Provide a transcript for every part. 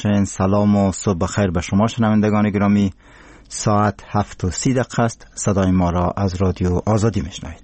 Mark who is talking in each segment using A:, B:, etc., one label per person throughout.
A: باشین. سلام و صبح بخیر به شما شنوندگان گرامی. ساعت 7:30 است. صدای ما را از رادیو آزادی میشنوید.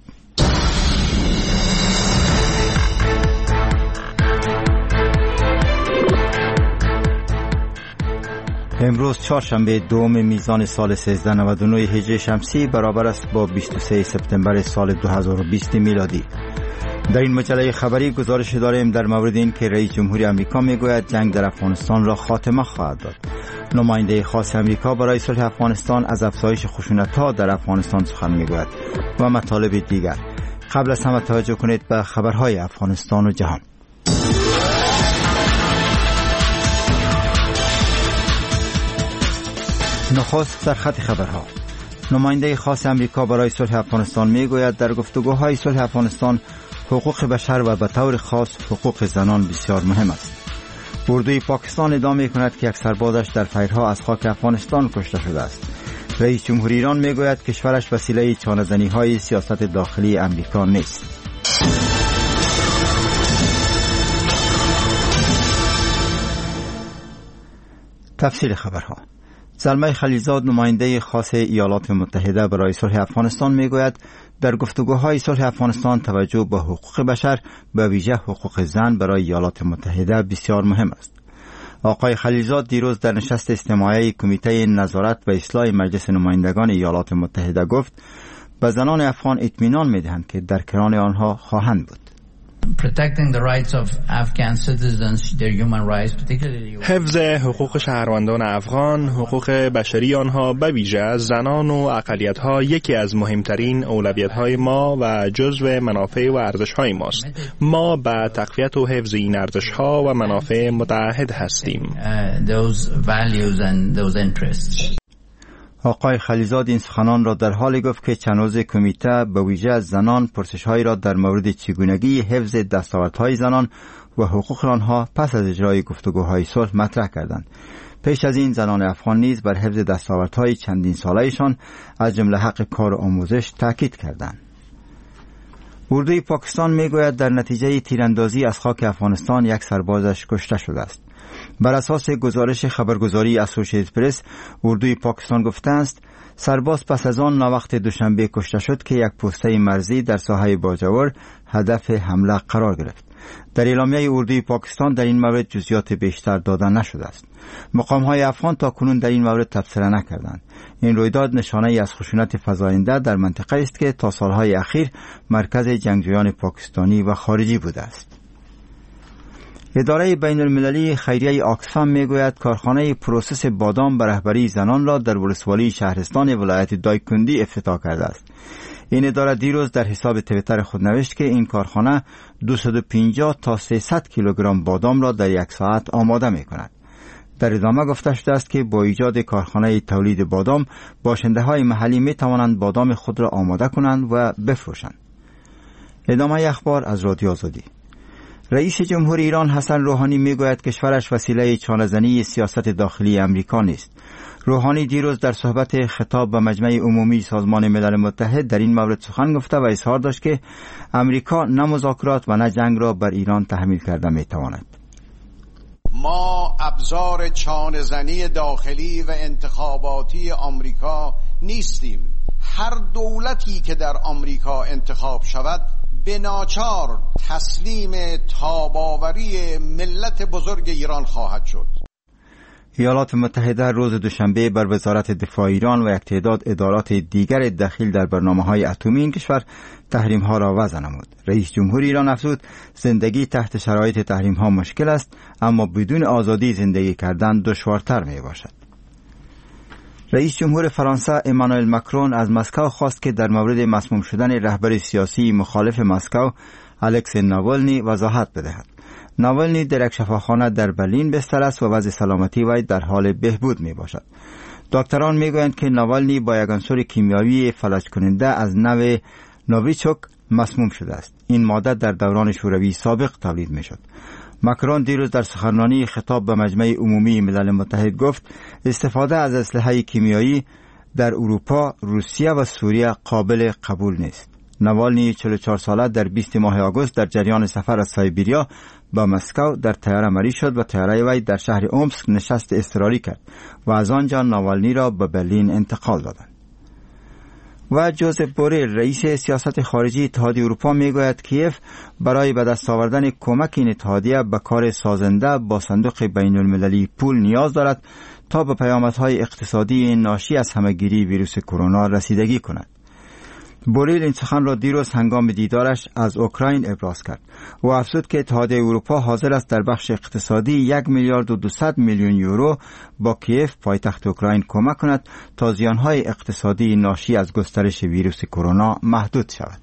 A: امروز چهارشنبه دوم میزان سال 1399 هجری شمسی برابر است با 23 سپتامبر سال 2020 میلادی. در این مجله خبری گزارش داریم در مورد این که رئیس جمهوری آمریکا میگوید جنگ در افغانستان را خاتمه خواهد داد. نماینده خاص آمریکا برای صلح افغانستان از افزایش خشونت‌ها در افغانستان سخن میگوید و مطالب دیگر. قبل از همه توجه کنید به خبرهای افغانستان و جهان. نخست در خط خبرها. نماینده خاص آمریکا برای صلح افغانستان میگوید در گفتگوهای صلح افغانستان حقوق بشر و به طور خاص حقوق زنان بسیار مهم است. اردوی پاکستان ادعا می‌کند که یک سربازش در فیرها از خاک افغانستان کشته شده است. رئیس جمهوری ایران میگوید کشورش وسیله چانه‌زنی‌های سیاست داخلی آمریکا نیست. تفصیل خبرها. زلمه خلیلزاد نماینده خاص ایالات متحده برای صلح افغانستان میگوید در گفتگوهای صلح افغانستان توجه به حقوق بشر به ویژه حقوق زن برای ایالات متحده بسیار مهم است. آقای خلیلزاد دیروز در نشست اجتماعی کمیته نظارت و اصلاح مجلس نمایندگان ایالات متحده گفت به زنان افغان اطمینان میدهند که در کنار آنها خواهند بود.
B: حفظ حقوق شهروندان افغان، حقوق بشری آنها به ویژه زنان و اقلیت‌ها یکی از مهمترین اولویت‌های ما و جزو منافع و ارزش‌های ماست. ما به تقویت و حفظ این ارزش‌ها و منافع متعهد هستیم.
A: آقای خلیلزاد این سخنان را در حالی گفت که چند عضو کمیته به ویژه از زنان پرسش‌هایی را در مورد چگونگی حفظ دستاوردهای زنان و حقوق آنها پس از اجرای گفتگوهای صلح مطرح کردند. پیش از این زنان افغان نیز بر حفظ دستاوردهای چندین ساله‌شان از جمله حق کار و آموزش تاکید کردند. اردوی پاکستان میگوید در نتیجه تیراندازی از خاک افغانستان یک سربازش کشته شده است. بر اساس گزارش خبرگزاری اسوسییتد پرس، اردوی پاکستان گفته است سرباز پس از آن ناوقت دوشنبه کشته شد که یک پوسته مرزی در ساحه باجوور هدف حمله قرار گرفت. در اعلامیه اردوی پاکستان در این مورد جزئیات بیشتر داده نشده است. مقام‌های افغان تاکنون در این مورد تبصره نکردند. این رویداد نشانه‌ای از خشونت فزاینده در منطقه است که تا سالهای اخیر مرکز جنگجویان پاکستانی و خارجی بوده است. اداره بین المللی خیریه آکسفام میگوید کارخانه پروسس بادام به رهبری زنان را در ولسوالی شهرستان ولایت دایکندی افتتاح کرده است. این اداره دیروز در حساب توییتر خود نوشت که این کارخانه 250 تا 300 کیلوگرم بادام را در یک ساعت آماده می کند. در ادامه گفته شده است که با ایجاد کارخانه تولید بادام باشنده های محلی می توانند بادام خود را آماده کنند و بفروشند. ادامه اخبار از رادیو آزادی. رئیس جمهوری ایران حسن روحانی میگوید کشورش وسیله چانه‌زنی سیاست داخلی آمریکا نیست. روحانی دیروز در صحبت خطاب به مجمع عمومی سازمان ملل متحد در این مورد سخن گفته و اظهار داشت که آمریکا نه مذاکرات و نه جنگ را بر ایران تحمیل کرده میتواند.
C: ما ابزار چانه‌زنی داخلی و انتخاباتی آمریکا نیستیم. هر دولتی که در آمریکا انتخاب شود به ناچار تسلیم تاباوری ملت بزرگ ایران خواهد شد.
A: ایالات متحده روز دوشنبه بر وزارت دفاع ایران و یک تعداد ادارات دیگر دخیل در برنامه‌های اتمی این کشور تحریم‌ها را وضع نمود. رئیس جمهوری ایران افزود زندگی تحت شرایط تحریم‌ها مشکل است، اما بدون آزادی زندگی کردن دشوارتر میباشد. رئیس جمهور فرانسه امانوئل مکرون از مسکو خواست که در مورد مسموم شدن رهبر سیاسی مخالف مسکو الکسی ناولنی وضاحت بدهد. ناولنی در یک شفاخانه در برلین بستر است و وضع سلامتی وی در حال بهبود می باشد. دکتران می گویند که ناولنی با یک عنصر کیمیایی فلج کننده از نوع نوویچوک مسموم شده است. این ماده در دوران شوروی سابق تولید می شد. مکرون دیروز در سخنرانی خطاب به مجمع عمومی ملل متحد گفت استفاده از اسلحه کیمیایی در اروپا، روسیه و سوریه قابل قبول نیست. نوالنی 44 ساله در 20 ماه آگوست در جریان سفر از سایبیریا به مسکو در طیاره مری شد و طیاره وی در شهر اومسک نشست اضطراری کرد و از آنجا نوالنی را به برلین انتقال دادند. و جوزف بوریل رئیس سیاست خارجی اتحادیه اروپا میگوید کیف برای به دست آوردن کمک این اتحادیه به کار سازنده با صندوق بین المللی پول نیاز دارد تا به پیامدهای اقتصادی ناشی از همهگیری ویروس کرونا رسیدگی کند. بوریل این سخن را دیروز هنگام دیدارش از اوکراین ابراز کرد و افزود که اتحادیه اروپا حاضر است در بخش اقتصادی 1 میلیارد و 200 میلیون یورو با کیف پایتخت اوکراین کمک کند تا زیانهای اقتصادی ناشی از گسترش ویروس کرونا محدود شود.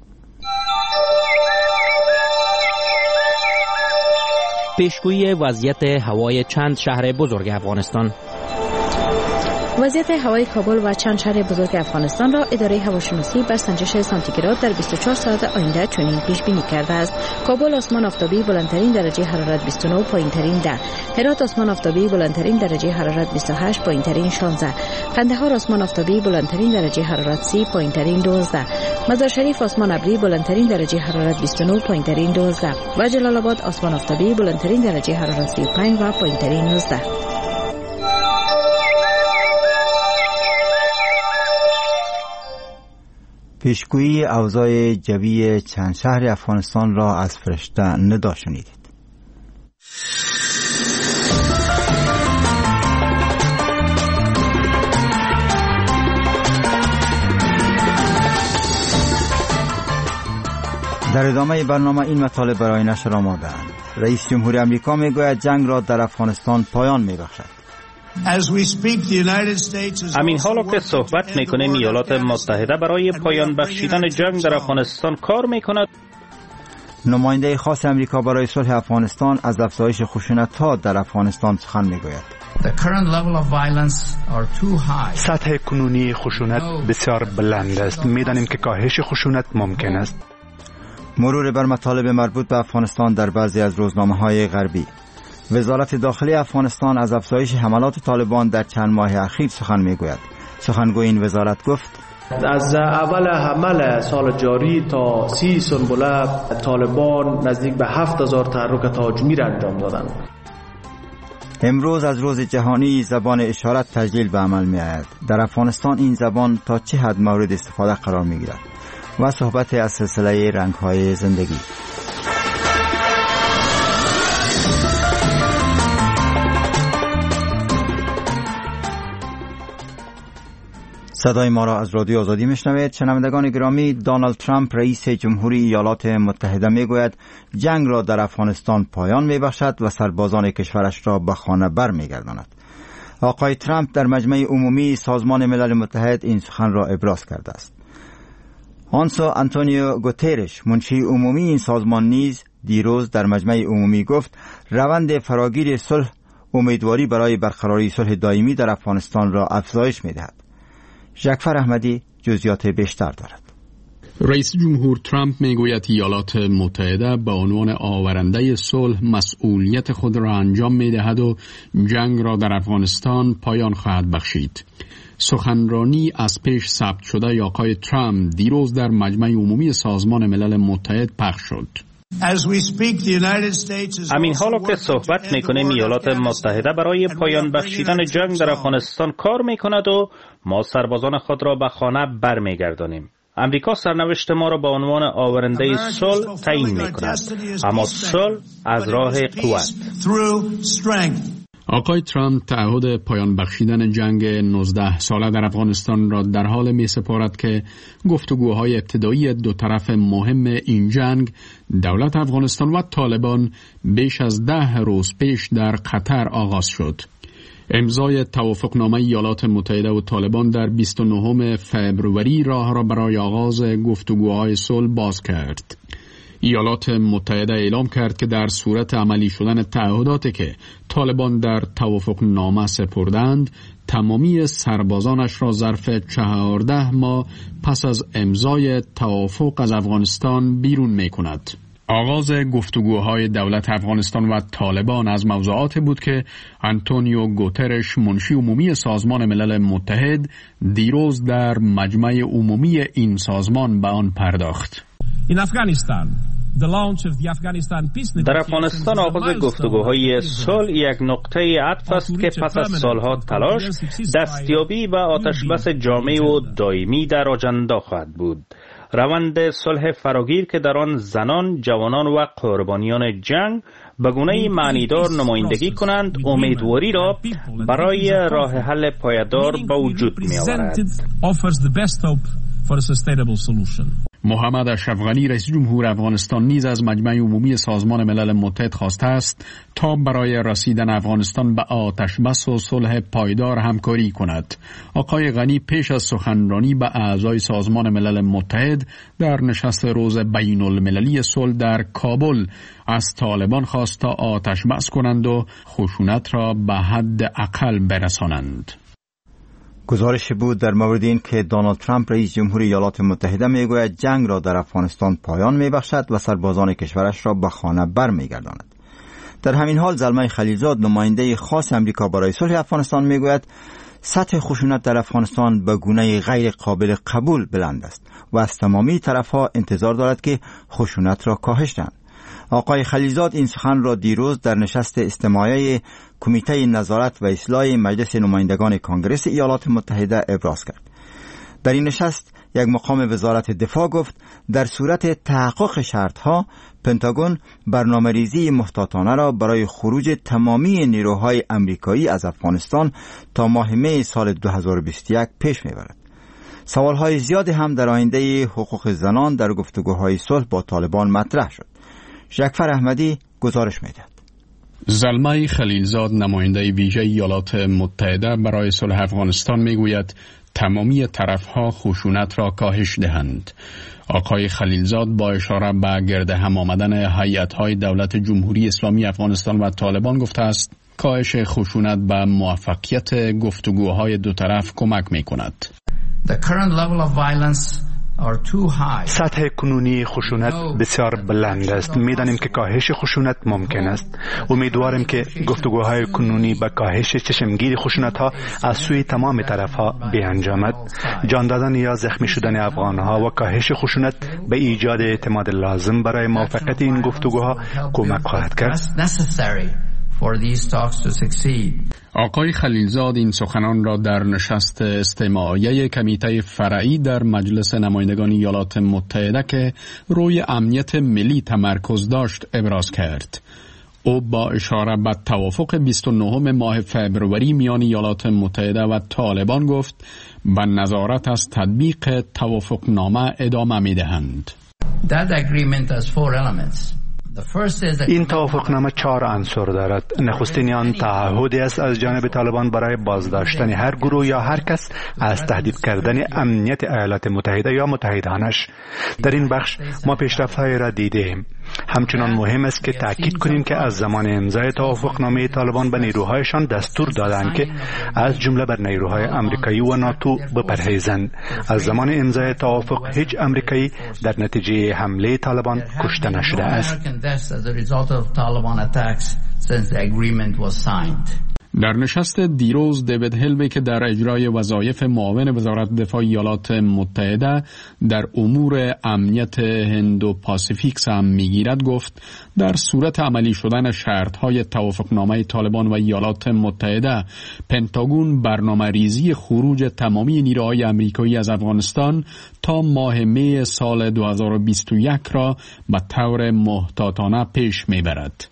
D: پیشگویی وضعیت هوای چند شهر بزرگ افغانستان.
E: وضعیت هوای کابل و چند شهر بزرگ افغانستان را اداره هواشناسی بر سنجش سانتیگراد در 24 ساعت آینده چنین پیش بینی کرده است: کابل آسمان آفتابی بلندترین درجه حرارت 29، پایینترین 10. هرات آسمان آفتابی بلندترین درجه حرارت 28، پایینترین 16. قندهار آسمان آفتابی بلندترین درجه حرارت 30، پایینترین 12. مزار شریف آسمان ابری بلندترین درجه حرارت 29، پایینترین 12. و جلال آباد آسمان آفتابی بلندترین درجه حرارت 35 و پایینترین 19.
A: پیشگویی اوضاع جوی چند شهر افغانستان را از فرشته ندا شنیدید. در ادامه برنامه این مطالب برای نشر آماده‌اند. رئیس جمهوری آمریکا میگوید جنگ را در افغانستان پایان می‌بخشد.
F: همین حالا که صحبت میکنیم ایالات متحده برای پایان بخشیدن جنگ در افغانستان کار میکند.
A: نماینده خاص امریکا برای صلح افغانستان از افزایش خشونت‌ها در افغانستان سخن میگوید.
G: سطح کنونی خشونت بسیار بلند است. میدانیم که کاهش خشونت ممکن است.
A: مرور بر مطالب مربوط به افغانستان در بعضی از روزنامه‌های غربی. وزارت داخلی افغانستان از افزایش حملات طالبان در چند ماه اخیر سخن میگوید. سخنگوی این وزارت گفت:
H: از اول حمل سال جاری تا 30 سنبله طالبان نزدیک به 7000 تحرک تهاجمی را انجام دادند.
A: امروز از روز جهانی زبان اشارت تسجیل به عمل می آید. در افغانستان این زبان تا چه حد مورد استفاده قرار می گیرد؟ و صحبت از سلسله رنگ‌های زندگی. صدای ما را از رادیو آزادی میشنوید. شنوندگان گرامی، دونالد ترامپ رئیس جمهوری ایالات متحده میگوید جنگ را در افغانستان پایان میبخشد و سربازان کشورش را به خانه بر میگرداند. آقای ترامپ در مجمع عمومی سازمان ملل متحد این سخن را ابراز کرده است. آنتونیو گوترش منشی عمومی این سازمان نیز دیروز در مجمع عمومی گفت روند فراگیر صلح امیدواری برای برقراری صلح دائمی در افغانستان را افزایش میدهد. جعفر احمدی جزئیات بیشتر دارد.
I: رئیس جمهور ترامپ میگوید ایالات متحده به عنوان آورنده صلح مسئولیت خود را انجام میدهد و جنگ را در افغانستان پایان خواهد بخشید. سخنرانی از پیش ثبت شده آقای ترامپ دیروز در مجمع عمومی سازمان ملل متحد پخش شد.
F: همین حالا که صحبت میکنیم ایالات متحده برای پایان بخشیدن جنگ در افغانستان کار میکند و ما سربازان خود را به خانه برمیگردانیم. امریکا سرنوشت ما را به عنوان آورنده صلح تعیین میکند، اما صلح از راه قوت.
I: آقای ترامپ تعهد پایان بخشیدن جنگ 19 ساله در افغانستان را در حال می سپارد که گفتگوهای ابتدایی دو طرف مهم این جنگ دولت افغانستان و طالبان بیش از 10 روز پیش در قطر آغاز شد. امضای توافقنامه ایالات متحده و طالبان در 29 فوریه راه را برای آغاز گفتگوهای صلح باز کرد. ایالات متحده اعلام کرد که در صورت عملی شدن تعهداتی که طالبان در توافقنامه سپردند، تمامی سربازانش را ظرف 14 ماه پس از امضای توافق از افغانستان بیرون می کند. آغاز گفتگوهای دولت افغانستان و طالبان از موضوعاتی بود که آنتونیو گوترش منشی عمومی سازمان ملل متحد دیروز در مجمع عمومی این سازمان به آن پرداخت.
F: در افغانستان آغاز گفتگوهای صلح یک نقطه عطف است که پس از سالها تلاش دستیابی و آتشبس جامع و دائمی در آجنده خواهد بود. روند صلح فراگیر که در آن زنان، جوانان و قربانیان جنگ به گونه‌ای معنیدار نمایندگی کنند امیدواری را برای راه حل پایدار به وجود می‌آورد.
I: محمد اشرف غنی رئیس جمهور افغانستان نیز از مجمع عمومی سازمان ملل متحد خواسته است تا برای رسیدن افغانستان به آتشبس و صلح پایدار همکاری کند. آقای غنی پیش از سخنرانی به اعضای سازمان ملل متحد در نشست روز بین المللی صلح در کابل از طالبان خواست تا آتشبس کنند و خشونت را به حد اقل برسانند.
A: گزارش بود در مورد این که دونالد ترامپ رئیس جمهور ایالات متحده میگوید جنگ را در افغانستان پایان میبخشد و سربازان کشورش را به خانه برمیگرداند. در همین حال زلمه خلیلزاد نماینده خاص امریکا برای صلح افغانستان میگوید سطح خشونت در افغانستان به گونه غیر قابل قبول بلند است و از تمامی طرفها انتظار دارد که خشونت را کاهش دهند. آقای خلیلزاد این سخن را دیروز در نشست اجتماعی کمیته نظارت و اصلاح مجلس نمایندگان کانگرس ایالات متحده ابراز کرد. در این نشست یک مقام وزارت دفاع گفت در صورت تحقق شرطها پنتاگون برنامه‌ریزی محتاطانه را برای خروج تمامی نیروهای امریکایی از افغانستان تا ماه می سال 2021 پیش میبرد. سوالهای زیادی هم در آینده حقوق زنان در گفتگوهای صلح با طالبان مطرح شد. جعفر احمدی گزارش می‌دهد.
I: زلمه خلیلزاد نماینده ویژه ایالات متحده برای صلح افغانستان میگوید تمامی طرفها خشونت را کاهش دهند. آقای خلیلزاد با اشاره به گرد هم آمدن هیئت‌های دولت جمهوری اسلامی افغانستان و طالبان گفته است کاهش خشونت به موفقیت گفتگوهای دو طرف کمک می‌کند.
G: سطح کنونی خشونت بسیار بلند است. می‌دانیم که کاهش خشونت ممکن است. امیدواریم که گفتگوهای کنونی به کاهش چشمگیر خشونت‌ها از سوی تمام طرف‌ها بیانجامد. جان دادن یا زخمی شدن افغان‌ها و کاهش خشونت به ایجاد اعتماد لازم برای موفقیت این گفتگوها کمک خواهد کرد.
I: آقای خلیلزاد این سخنان را در نشست استماعیه کمیته فرعی در مجلس نمایندگان ایالات متحده که روی امنیت ملی تمرکز داشت ابراز کرد. او با اشاره به توافق 29 ماه فبروری میان ایالات متحده و طالبان گفت به نظارت از تطبیق توافقنامه ادامه می‌دهند.
G: این توافقنامه 4 عنصر دارد. نخستین آن تعهدی است از جانب طالبان برای بازداشتن هر گروه یا هر کس از تهدید کردن امنیت ایالات متحده یا متحدانش. در این بخش ما پیشرفت‌هایی را دیدیم. همچنان مهم است که تأکید کنیم که از زمان امضای توافقنامه طالبان به نیروهایشان دستور دادند که از جمله بر نیروهای آمریکایی و ناتو بپرهیزند. از زمان امضای توافق هیچ آمریکایی در نتیجه حمله طالبان کشته نشده است.
I: در نشست دیروز دیوید هلبی که در اجرای وظایف معاون وزارت دفاع ایالات متحده در امور امنیت هند و پاسیفیک سهم میگیرد گفت در صورت عملی شدن شرطهای توافقنامه طالبان و ایالات متحده پنتاگون برنامه ریزی خروج تمامی نیروهای آمریکایی از افغانستان تا ماه می سال 2021 را به طور محتاطانه پیش میبرد.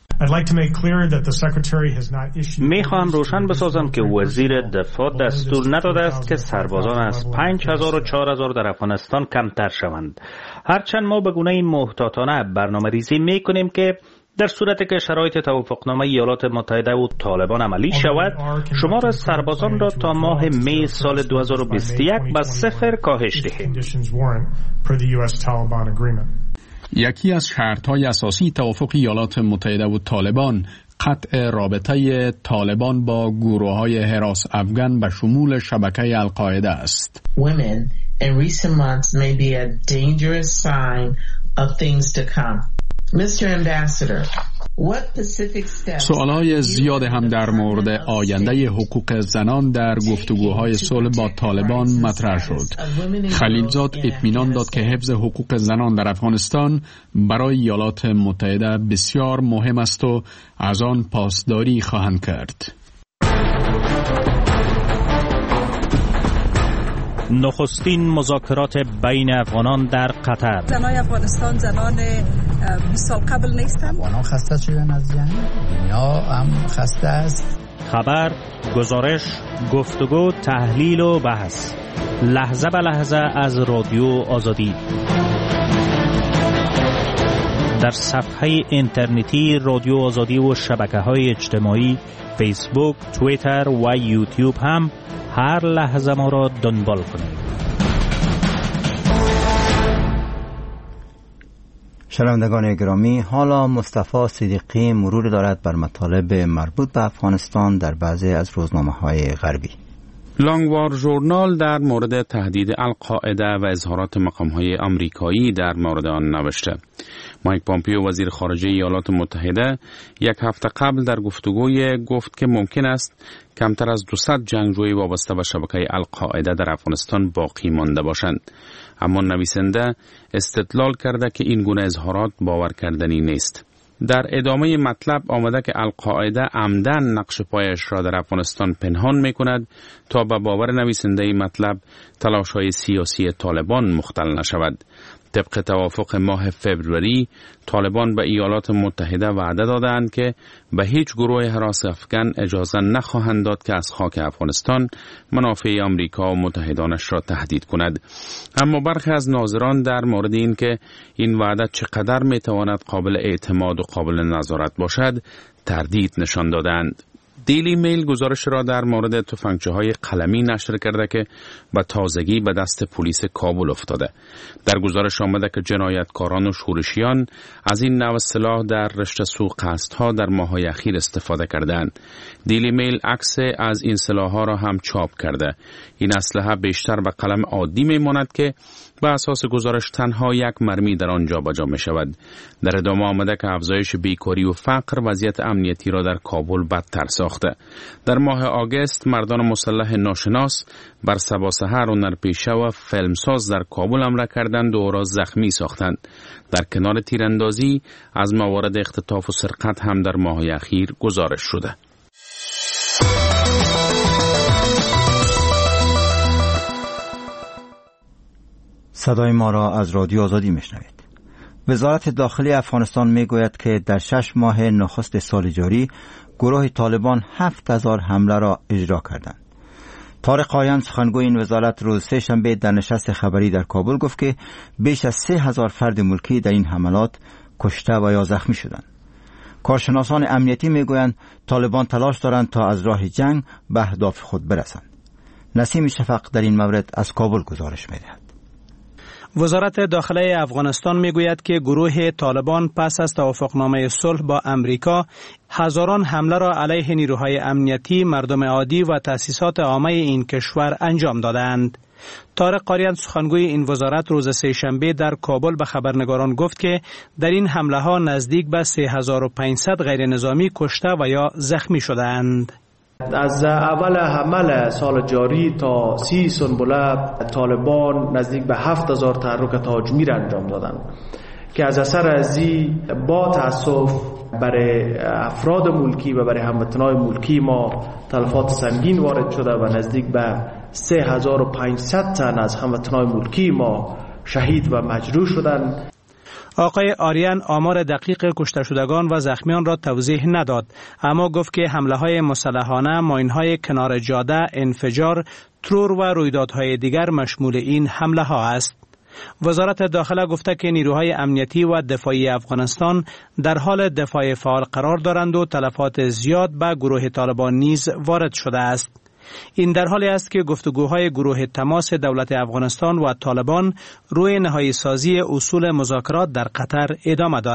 F: میخواهم روشن بسازم که وزیر دفاع دستور نداده است که سربازان از 5000 و 4000 در افغانستان کمتر شوند. هرچند ما به گونه محتاطانه برنامه ریزی میکنیم که در صورتی که شرایط توافقنامه ایالات متحده و طالبان عملی شود شمار سربازان را تا ماه می سال 2021 به 0 کاهش دهیم.
I: یکی از شرط‌های اساسی توافق ایالات متحده و طالبان قطع رابطه طالبان با گروه‌های حراس افغان به شمول شبکه القاعده است.
J: Women in recent months may be a dangerous sign of things to come.
I: سوالهای زیاد هم در مورد آینده حقوق زنان در گفتگوهای صلح با طالبان مطرح شد. خلیلزاد اطمینان داد که حفظ حقوق زنان در افغانستان برای ایالات متحده بسیار مهم است و از آن پاسداری خواهند کرد.
F: نخستین مذاکرات بین افغانان در قطر.
J: زنای افغانستان زنان 20 سال قبل نیستند.
K: افغانان خسته شدن از جنگ، دنیا هم خسته است.
F: خبر، گزارش، گفتگو، تحلیل و بحث، لحظه به لحظه از رادیو آزادی. در صفحه اینترنتی رادیو آزادی و شبکه‌های اجتماعی فیسبوک، توییتر و یوتیوب هم هر لحظه ما را دنبال کنید.
A: شنوندگان گرامی، حالا مصطفی صدیقی مرور دارد بر مطالب مربوط به افغانستان در بعضی از روزنامه‌های غربی.
L: لانگوار ژورنال در مورد تهدید القاعده و اظهارات مقام‌های آمریکایی در مورد آن نوشته. مایک پامپیو وزیر خارجه ایالات متحده یک هفته قبل در گفتگوی گفت که ممکن است کمتر از 200 جنگجوی وابسته به شبکه القاعده در افغانستان باقی مانده باشند. اما نویسنده استدلال کرده که این گونه اظهارات باور کردنی نیست. در ادامه مطلب آمده که القاعده عمدن نقش پایش را در افغانستان پنهان می کند تا به باور نویسنده مطلب تلاش‌های سیاسی طالبان مختل نشود. طبق توافق ماه فوریه طالبان به ایالات متحده وعده دادند که به هیچ گروه هراس افغان اجازه نخواهند داد که از خاک افغانستان منافع آمریکا و متحدانش را تهدید کند. اما برخی از ناظران در مورد این که این وعده چقدر میتواند قابل اعتماد و قابل نظارت باشد تردید نشان دادند. دیلی میل گزارش را در مورد تفنگچه‌های قلمی نشر کرده که به تازگی به دست پلیس کابل افتاده. در گزارش آمده که جنایتکاران و شورشیان از این نوع سلاح در رشته سوءقصدها در ماه‌های اخیر استفاده کردند. دیلی میل عکس از این سلاح‌ها را هم چاپ کرده. این اسلحه بیشتر به قلم عادی می‌ماند که به اساس گزارش تنها یک مرمی در آن جابجا می‌شود. در ادامه آمده که افزایش بیکاری و فقر وضعیت امنیتی را در کابل بدتر ساخته. در ماه آگوست مردان مسلح ناشناس بر سبا سحر و نرپیشه و فیلمساز در کابل حمله کردند و او را زخمی ساختند. در کنار تیراندازی از موارد اختطاف و سرقت هم در ماه‌های اخیر گزارش شده.
A: صدای ما را از رادیو آزادی میشنوید. وزارت داخلی افغانستان میگوید که در 6 ماه نخست سال جاری گروه طالبان 7000 حمله را اجرا کردند. طارق آریان سخنگوی این وزارت روز سه‌شنبه در نشست خبری در کابل گفت که بیش از 3000 فرد ملکی در این حملات کشته و یا زخمی شدند. کارشناسان امنیتی میگویند طالبان تلاش دارند تا از راه جنگ به اهداف خود برسند. نسیم شفق در این مورد از کابل گزارش می‌دهد.
M: وزارت داخلی افغانستان میگوید که گروه طالبان پس از توافقنامه صلح با امریکا هزاران حمله را علیه نیروهای امنیتی، مردم عادی و تأسیسات عامه این کشور انجام دادند. طارق قاریان سخنگوی این وزارت روز سه‌شنبه در کابل به خبرنگاران گفت که در این حمله ها نزدیک به 3500 غیر نظامی کشته و یا زخمی شدند.
H: از اول حمل سال جاری تا 30 سنبله طالبان نزدیک به 7000 تحرک تهاجمی را انجام دادند که از اثر ازی با تأسف برای افراد ملکی و برای هموطنان ملکی ما تلفات سنگین وارد شده و نزدیک به 3500 تن از هموطنان ملکی ما شهید و مجروح شدند.
M: آقای آریان آمار دقیق کشته شدگان و زخمیان را توضیح نداد، اما گفت که حمله‌های مسلحانه، ماین‌های کنار جاده، انفجار، ترور و رویدادهای دیگر مشمول این حمله‌ها است. وزارت داخله گفته که نیروهای امنیتی و دفاعی افغانستان در حال دفاع فعال قرار دارند و تلفات زیاد به گروه طالبان نیز وارد شده است. این در حالی است که گفتگوهای گروه تماس دولت افغانستان و طالبان روی نهایی سازی اصول مذاکرات در قطر ادامه دارد.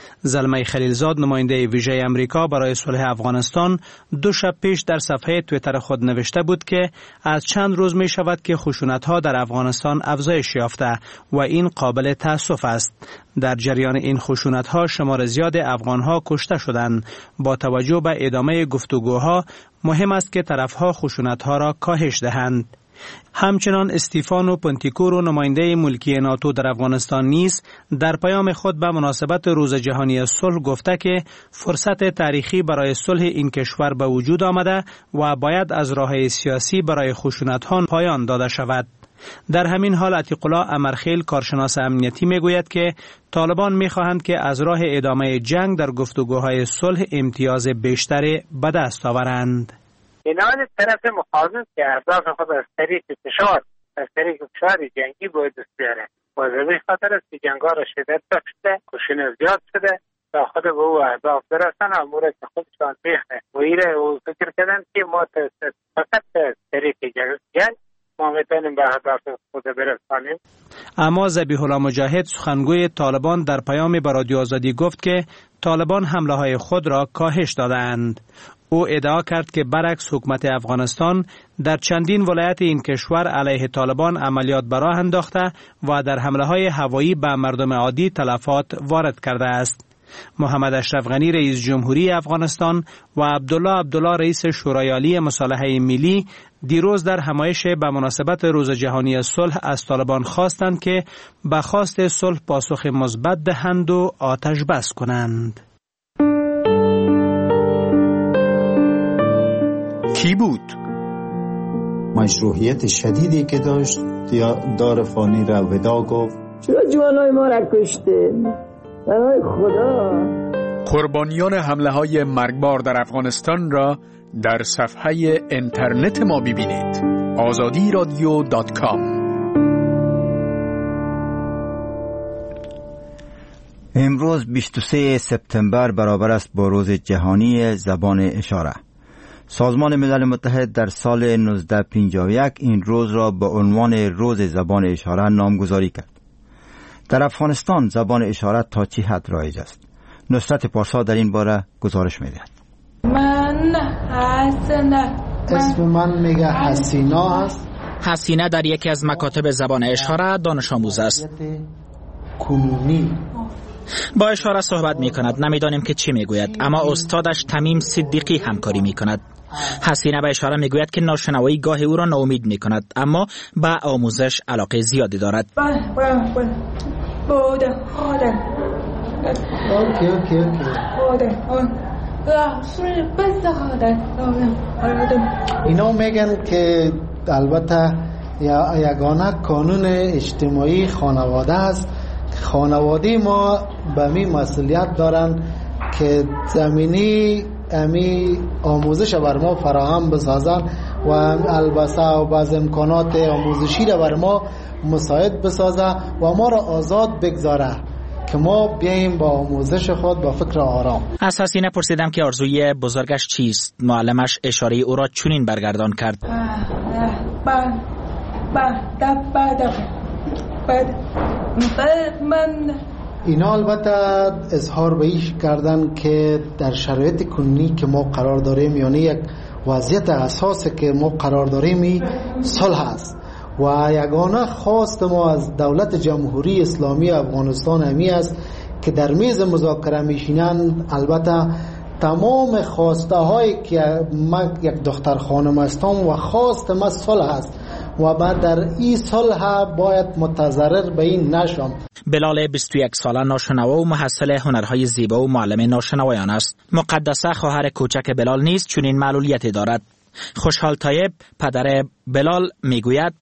M: زلمه خلیلزاد نماینده ویژه امریکا برای صلح افغانستان 2 شب پیش در صفحه توییتر خود نوشته بود که از چند روز می شود که خشونت‌ها در افغانستان افزایش یافته و این قابل تأسف است. در جریان این خشونت‌ها شمار زیاد افغان‌ها کشته شدند. با توجه به ادامه گفتگوها مهم است که طرف‌ها خشونت‌ها را کاهش دهند. همچنان استیفانو پنتیکورو نماینده ملکی ناتو در افغانستان نیز در پیام خود به مناسبت روز جهانی صلح گفته که فرصت تاریخی برای صلح این کشور به وجود آمده و باید از راه سیاسی برای خشونت‌ها پایان داده شود. در همین حال عتیق الله امرخیل کارشناس امنیتی میگوید که طالبان میخواهند که از راه ادامه جنگ در گفتگوهای صلح امتیاز بیشتری به دست آورند.
N: اینا طرف مخالف که اهداف خود از طریق فشار جنگی باید دست بیاره. و به خاطر است که جنگ‌ها را شدت بخشیده، کشتن زیاد شده تا خود به او اهداف برسن، امور که خودشان بیخته و ایره و فکر کردن که ما فقط طریق جنگ ما میتونیم به اهداف خود برسانیم.
M: اما ذبیح الله مجاهد سخنگوی طالبان در پیامی به رادیو آزادی گفت که طالبان حمله های خود را کاهش دادند. او ادعا کرد که برعکس حکومت افغانستان در چندین ولایت این کشور علیه طالبان عملیات به راه انداخته و در حمله های هوایی به مردم عادی تلفات وارد کرده است. محمد اشرف غنی رئیس جمهوری افغانستان و عبدالله رئیس شورای عالی مصالحه ملی دیروز در همایش به مناسبت روز جهانی صلح از طالبان خواستند که به خواست صلح پاسخ مثبت دهند و آتش بس کنند.
O: کی بود؟ مشروعیت شدیدی که داشت دار فانی را ودا گفت.
P: چرا جوانای ما را کشته؟ برای خدا.
I: قربانیان حمله های مرگبار در افغانستان را در صفحه اینترنت ما ببینید. azadiradio.com.
A: امروز 23 سپتامبر برابر است با روز جهانی زبان اشاره. سازمان ملل متحد در سال 1951 این روز را به عنوان روز زبان اشاره نامگذاری کرد. در افغانستان زبان اشاره تا چه حد رایج است؟ نصرت پارسا در این باره گزارش می‌دهد.
Q: من حسنه.
R: اسم من میگه حسینا است.
S: حسینه در یکی از مکاتب زبان اشاره دانش آموز است.
R: کنونی
S: با اشاره صحبت می کند. نمیدانیم که چی میگوید، اما استادش تمیم صدیقی همکاری می کند. حسینه به اشاره میگوید که ناشنوایی گاه او را ناامید می کند، اما به آموزش علاقه زیادی دارد.
R: اینا میگن که البته یگانه قانون اجتماعی خانواده است. خانواده ما به می مسئولیت دارن که زمینی امی آموزش بر ما فراهم بسازن و البته و بعض امکانات آموزشی را بر ما مساعد بسازه و ما را آزاد بگذاره که ما بیاییم با آموزش خود با فکر آرام.
S: از حسینه پرسیدم که آرزوی بزرگش چیست. معلمش اشاره او را چنین برگردان کرد.
R: اینا البته اظهار به ایش کردن که در شرایط کنونی که ما قرار داریم، یعنی یک وضعیت اساسی که ما قرار داریم صلح است و یگانه خواست ما از دولت جمهوری اسلامی افغانستان همی است که در میز مذاکره میشینن. البته تمام خواسته هایی که من یک دختر خانم هستم و خواست ما صلح است و بعد در این صلح باید متضرر به این نشم.
S: بلال 21 ساله ناشنوا و محصل هنرهای زیبا و معلم ناشنوایان است. مقدسه خواهر کوچک بلال نیز چنین معلولیتی دارد. خوشحال طیب پدر بلال میگوید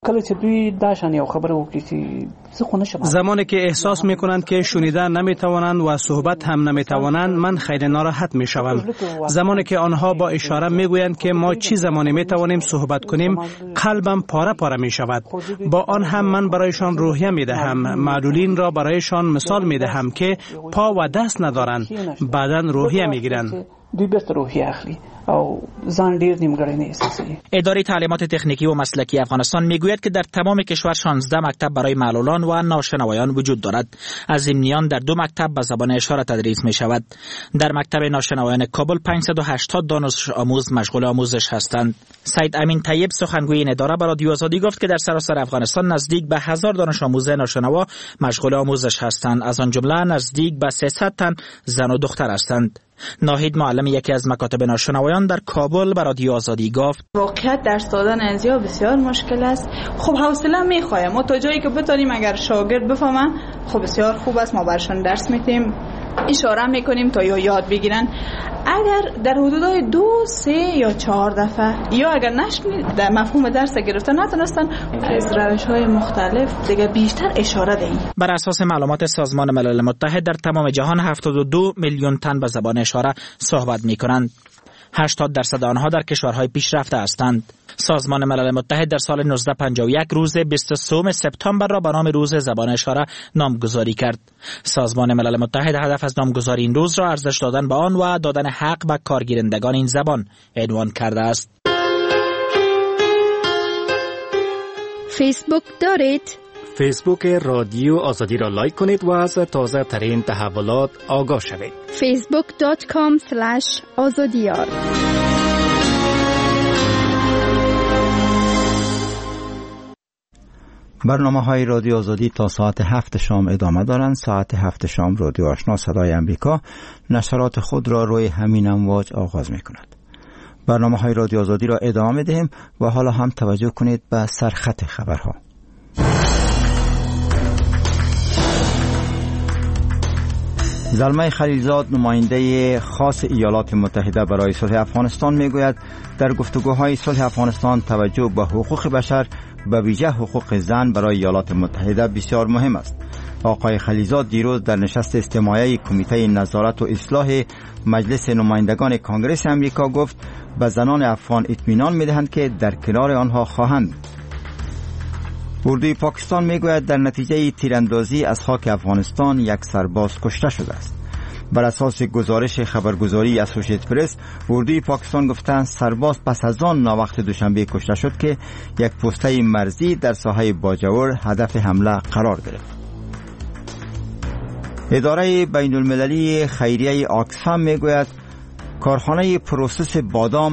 M: زمانی که احساس میکنند که شنیدن نمیتوانند و صحبت هم نمیتوانند، من خیلی ناراحت میشوم. زمانی که آنها با اشاره میگویند که ما چی زمانی میتوانیم صحبت کنیم، قلبم پاره پاره میشود. با آن هم من برایشان روحیه میدهم. معلولین را برایشان مثال میدهم که پا و دست ندارند، بعداً روحیه میگیرند.
T: دوی بیرته روحیه اخلي او ځان ډیر نیمګړی نه احساسوي.
S: اداره تعلیمات تکنیکی و مسلکی افغانستان میگوید که در تمام کشور 16 مکتب برای معلولان و ناشنوایان وجود دارد. از این میان در 2 مکتب به زبان اشاره تدریس می شود. در مکتب ناشنوایان کابل 580 دانش آموز مشغول آموزش هستند. سید امین طیب سخنگوی این اداره به رادیو آزادی گفت که در سراسر افغانستان نزدیک به 1000 دانش آموز ناشنوا مشغول آموزش هستند. از آن جمله نزدیک به 300 تن زن و دختر هستند. ناهید معلم یکی از مکاتب ناشنوایان در کابل به رادیو آزادی گفت
U: واقعیت درس دادن از یا بسیار مشکل است. خب حوصله میخوایم ما تا جایی که بتونیم اگر شاگرد بفهمن خب بسیار خوب است، ما برشان درس میدیم، اشاره میکنیم تا یاد بگیرن. اگر در حدودهای 2 3 یا 4 دفعه یا اگر نشنید در مفهوم درس گرفتن نتونستن از روش‌های مختلف دیگه بیشتر اشاره دهیم.
S: بر اساس معلومات سازمان ملل متحد در تمام جهان 72 میلیون تن به زبان اشاره صحبت میکنند. 80% آنها در کشورهای پیشرفته هستند. سازمان ملل متحد در سال 1951 روز 23 سپتامبر را به نام روز زبان اشاره نامگذاری کرد. سازمان ملل متحد هدف از نامگذاری این روز را ارزش دادن به آن و دادن حق به کارگیرندگان این زبان عنوان کرده است.
V: فیسبوک دارید؟
W: فیسبوک رادیو آزادی را لایک کنید و از تازه ترین تحولات آگاه شوید.
V: facebook.com/azadiyar.
A: برنامه های رادیو آزادی تا ساعت 7 شام ادامه دارند. ساعت 7 شام رادیو آشنا صدای امریکا نشرات خود را روی همین امواج آغاز می کند. برنامه های رادیو آزادی را ادامه می دهیم و حالا هم توجه کنید به سرخط خبرها. زلمه خلیلزاد نماینده خاص ایالات متحده برای صلح افغانستان میگوید در گفتگوهای صلح افغانستان توجه به حقوق بشر به ویژه حقوق زن برای ایالات متحده بسیار مهم است. آقای خلیلزاد دیروز در نشست استماعی کمیته نظارت و اصلاح مجلس نمایندگان کانگرس امریکا گفت به زنان افغان اطمینان میدهند که در کنار آنها خواهند. اردوی پاکستان میگوید در نتیجه تیراندازی از خاک افغانستان یک سرباز کشته شده است. بر اساس گزارش خبرگزاری اسوشییتد پرس، اردوی پاکستان گفتند سرباز پس از آن ناوقت دوشنبه کشته شد که یک پسته مرزی در ساحه باجور هدف حمله قرار گرفت. اداره بین المللی خیریه آکسفم میگوید کارخانه پروسس بادام